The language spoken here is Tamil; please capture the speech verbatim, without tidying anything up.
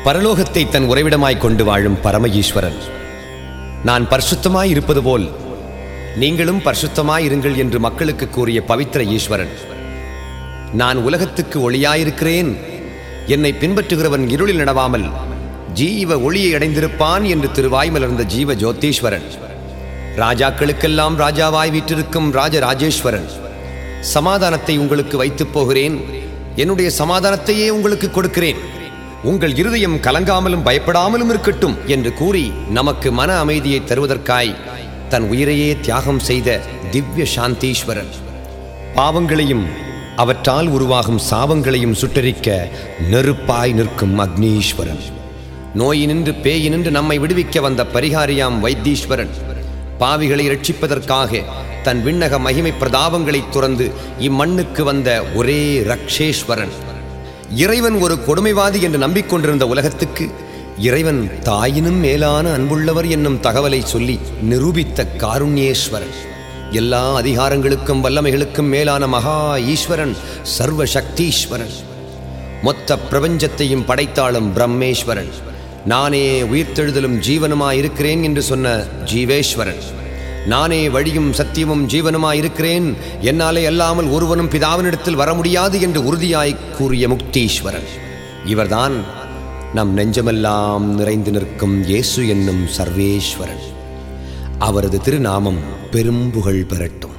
பரலோகத்தை தன் உறைவிடமாய் கொண்டு வாழும் பரம ஈஸ்வரன், நான் பரிசுத்தமாய் இருப்பது போல் நீங்களும் பரிசுத்தமாய் இருங்கள் என்று மக்களுக்கு கூறிய பவித்திர ஈஸ்வரன், நான் உலகத்துக்கு ஒளியாயிருக்கிறேன், என்னை பின்பற்றுகிறவன் இருளில் நடவாமல் ஜீவ ஒளியை அடைந்திருப்பான் என்று திருவாய் மலர்ந்த ஜீவ ஜோதீஸ்வரன், ராஜாக்களுக்கெல்லாம் ராஜாவாய் வீற்றிருக்கும் ராஜராஜேஸ்வரன், சமாதானத்தை உங்களுக்கு வைத்துப் போகிறேன், என்னுடைய சமாதானத்தையே உங்களுக்கு கொடுக்கிறேன், உங்கள் இருதயம் கலங்காமலும் பயப்படாமலும் இருக்கட்டும் என்று கூறி நமக்கு மன அமைதியை தருவதற்காய் தன் உயிரையே தியாகம் செய்த திவ்ய சாந்தீஸ்வரன், பாவங்களையும் அவற்றால் உருவாகும் சாபங்களையும் சுட்டரிக்க நெருப்பாய் நிற்கும் அக்னீஸ்வரன், நோயினின்று பேயினின்று நம்மை விடுவிக்க வந்த பரிகாரியாம் வைத்தீஸ்வரன், பாவிகளை ரட்சிப்பதற்காக தன் விண்ணக மகிமை பிரதாபங்களை துறந்து இம்மண்ணுக்கு வந்த ஒரே ரக்ஷேஸ்வரன், இறைவன் ஒரு கொடுமைவாதி என்று நம்பிக்கொண்டிருந்த உலகத்துக்கு இறைவன் தாயினும் மேலான அன்புள்ளவர் என்னும் தகவலை சொல்லி நிரூபித்த காருண்யேஸ்வரன், எல்லா அதிகாரங்களுக்கும் வல்லமைகளுக்கும் மேலான மகா ஈஸ்வரன், சர்வ சக்தீஸ்வரன், மொத்த பிரபஞ்சத்தையும் படைத்தாளும் பிரம்மேஸ்வரன், நானே உயிர்த்தெழுதலும் ஜீவனுமாயிருக்கிறேன் என்று சொன்ன ஜீவேஸ்வரன், நானே வழியும் சத்தியமும் ஜீவனுமாயிருக்கிறேன், என்னாலே அல்லாமல் ஒருவனும் பிதாவினிடத்தில் வர முடியாது என்று உறுதியாய் கூறிய முக்தீஸ்வரன், இவர்தான் நம் நெஞ்சமெல்லாம் நிறைந்து நிற்கும் இயேசு என்னும் சர்வேஸ்வரன். அவரது திருநாமம் பெரும் புகழ் பெறட்டும்.